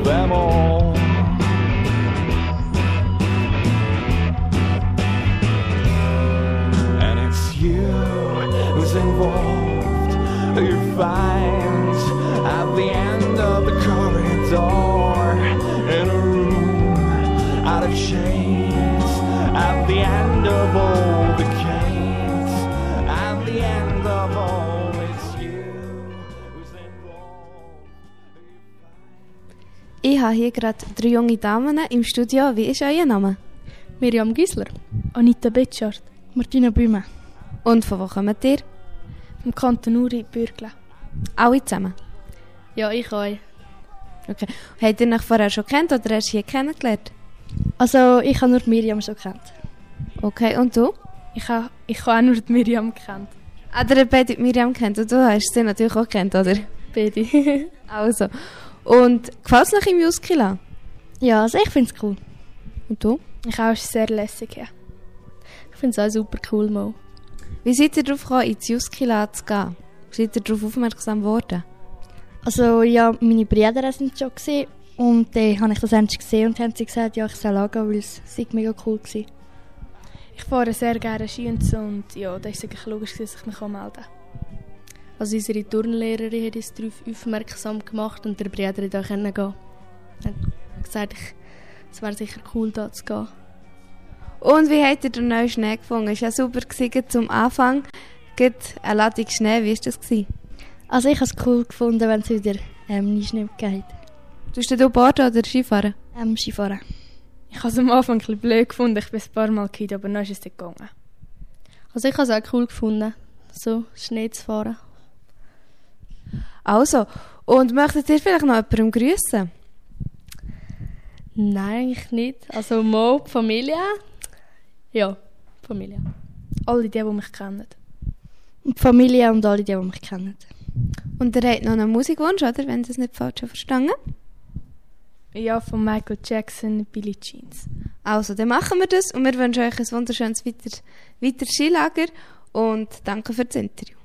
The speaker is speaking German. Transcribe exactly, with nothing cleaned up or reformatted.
them all. And it's you who's involved, who you find at the end of the corridor, in a room out of chains, at the end of all the canes, at the end of all, it's you who's involved. Ich habe hier gerade drei junge Damen im Studio. Wie ist euer Name? Miriam Gisler, Anita Betschart, Martina Büme. Und von wo kommt ihr? Vom Kanton Uri, Bürgle. Alle zusammen? Ja, ich auch. Okay. Habt ihr euch vorher schon kennt oder erst hier kennengelernt? Also, ich habe nur die Miriam schon kennt. Okay, und du? Ich habe ich ha auch nur die Miriam kennt. Ah, ihr habt beide die Miriam kennt und du hast sie natürlich auch kennt, oder? Beide. Also. Und gefällt es euch im Musical? Ja, also ich finde es cool. Und du? Ich auch, es ist sehr lässig. Ja. Ich finde es auch super cool mal. Wie seid ihr darauf gekommen, ins Musical zu gehen? Seid ihr darauf aufmerksam geworden? Also ja, meine Brüder sind schon gesehen und dann habe ich das endlich gesehen und haben sie gesagt, ja, ich soll angehen, weil es mega cool war. Ich fahre sehr gerne Ski und so und ja, da ist es logisch, dass ich mich melden kann. Also unsere Turnlehrerin hat uns darauf aufmerksam gemacht und der Bruder da gehen konnte. Er hat gesagt, ich, es wäre sicher cool, da zu gehen. Und wie habt ihr den neuen Schnee gefunden? Es war ja super gewesen, zum Anfang. Gibt eine Ladung Schnee, wie war das? Also ich habe es cool gefunden, wenn es wieder ähm, Schnee gegeben hat. Tust du Boarden oder Skifahren? Ähm, Skifahren. Ich habe es am Anfang ein bisschen blöd gefunden, ich bin ein paar Mal gefahren, aber dann ist es nicht gegangen. Also ich habe es auch cool gefunden, so Schnee zu fahren. Also, und möchtet ihr vielleicht noch jemanden grüßen? Nein, eigentlich nicht. Also mal die Familie. Ja, die Familie. Alle die, die mich kennen. Die Familie und alle die, die mich kennen. Und ihr habt noch einen Musikwunsch, oder? Wenn ihr das nicht falsch verstanden? Ja, von Michael Jackson, Billie Jeans. Also, dann machen wir das und wir wünschen euch ein wunderschönes weiter, weiter Skilager und danke für das Interview.